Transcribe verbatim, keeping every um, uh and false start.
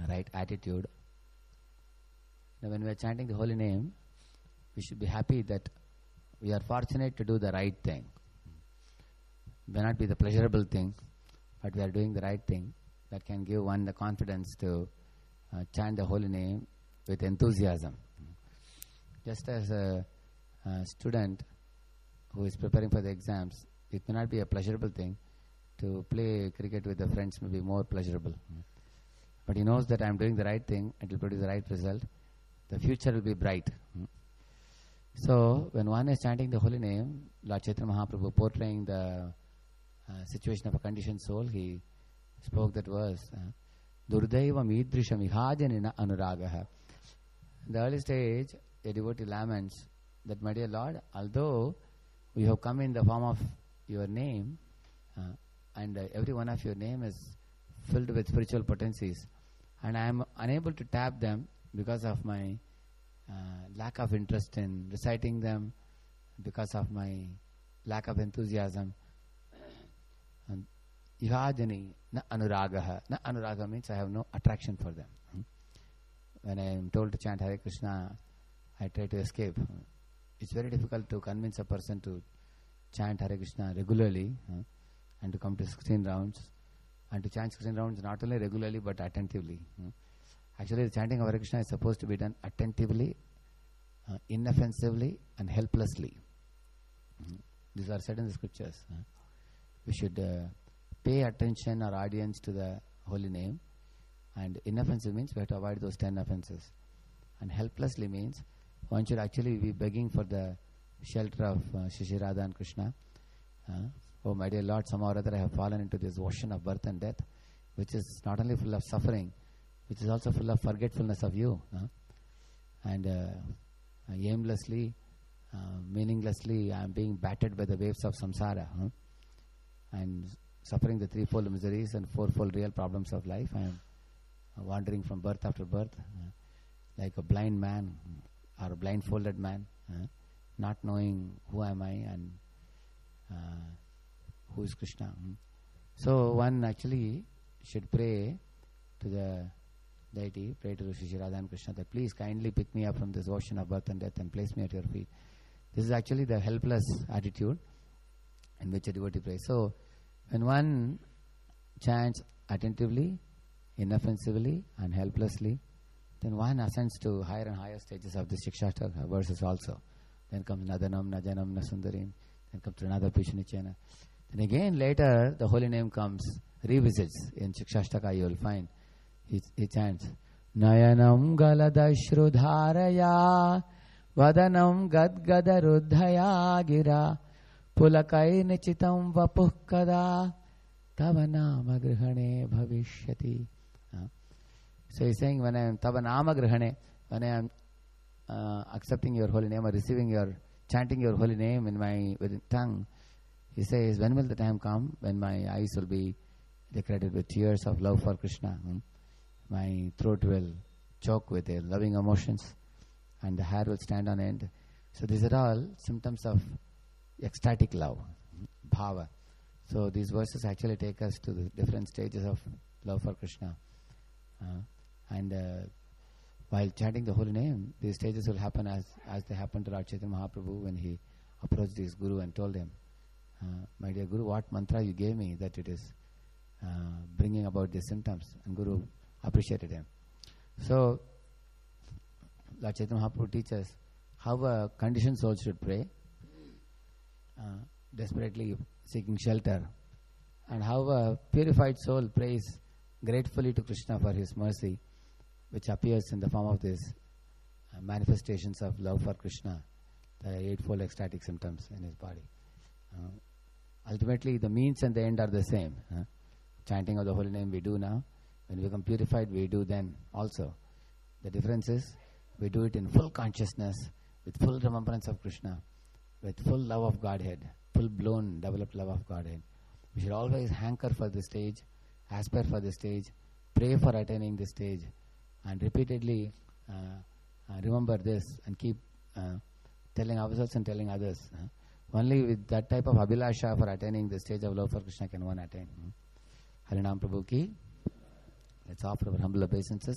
right attitude. Now when we are chanting the holy name, we should be happy that we are fortunate to do the right thing. It may not be the pleasurable thing, but we are doing the right thing. That can give one the confidence to uh, chant the holy name with enthusiasm. Just as a, a student who is preparing for the exams, it may not be a pleasurable thing. To play cricket with the friends may be more pleasurable. But he knows that I am doing the right thing, it will produce the right result. The future will be bright. So, when one is chanting the holy name, Lord Chaitanya Mahaprabhu portraying the uh, situation of a conditioned soul, he spoke that verse, Durdaiva midrisha mihajanina anuragaha. In the early stage, a devotee laments that, my dear Lord, although we have come in the form of your name, uh, and uh, every one of your name is filled with spiritual potencies, and I am unable to tap them because of my uh, lack of interest in reciting them, because of my lack of enthusiasm. And ihajani na anuragaha. Na anuraga means I have no attraction for them. Hmm? When I am told to chant Hare Krishna, I try to escape. It's very difficult to convince a person to chant Hare Krishna regularly uh, and to come to sixteen rounds, and to chant sixteen rounds not only regularly but attentively. Uh. Actually, the chanting of Hare Krishna is supposed to be done attentively, uh, inoffensively and helplessly. Uh. These are said in the scriptures. Uh. We should uh, pay attention or audience to the holy name, and inoffensive means we have to avoid those ten offenses. And helplessly means one should actually be begging for the shelter of uh, Shri Radha and Krishna. Uh, oh my dear Lord, somehow or other I have fallen into this ocean of birth and death, which is not only full of suffering, which is also full of forgetfulness of you. Uh, and uh, aimlessly, uh, meaninglessly, I am being battered by the waves of samsara. Uh, and suffering the threefold miseries and fourfold real problems of life. I am uh, wandering from birth after birth, uh, like a blind man or a blindfolded man, uh, not knowing who am I and uh, who is Krishna. Mm. So one actually should pray to the deity, pray to Shri Radha and Krishna that please kindly pick me up from this ocean of birth and death and place me at your feet. This is actually the helpless attitude in which a devotee prays. So when one chants attentively, inoffensively and helplessly, then one ascends to higher and higher stages of the Shikshashtaka verses also. Then comes Nadanam, Najanam, Nasundarim. Then comes Trinada Pishunichena. Then again later the holy name comes, revisits. In Shikshashtaka you will find he, he chants Nayanam Galadashrudharaya Vadanam Gadgadaruddhaya Gira Pulakai Nichitam Vapukkada Tavanama Grihane Bhavishyati. So he is saying, when I am Tavanama Grihane, when I am uh, accepting your holy name or receiving your, chanting your holy name in my with tongue, he says, when will the time come when my eyes will be decorated with tears of love for Krishna? Hmm? My throat will choke with uh, loving emotions and the hair will stand on end. So these are all symptoms of ecstatic love, bhava. So these verses actually take us to the different stages of love for Krishna. Uh, and uh, while chanting the holy name, these stages will happen as, as they happened to Lord Chaitanya Mahaprabhu when he approached his Guru and told him, uh, my dear Guru, what mantra you gave me that it is uh, bringing about these symptoms? And Guru appreciated him. So Lord Chaitanya Mahaprabhu teaches how a conditioned soul should pray, uh, desperately seeking shelter, and how a purified soul prays gratefully to Krishna for his mercy, which appears in the form of these uh, manifestations of love for Krishna, the eightfold ecstatic symptoms in his body. Uh, ultimately, the means and the end are the same. Uh, chanting of the holy name we do now. When we become purified, we do then also. The difference is, we do it in full consciousness, with full remembrance of Krishna, with full love of Godhead, full-blown, developed love of Godhead. We should always hanker for the stage, aspire for the stage, pray for attaining the stage, and repeatedly uh, uh, remember this and keep uh, telling ourselves and telling others. Uh, only with that type of abhilasha for attaining the stage of love for Krishna can one attain. Uh. Harinam Prabhu ki. Let's offer our humble obeisances.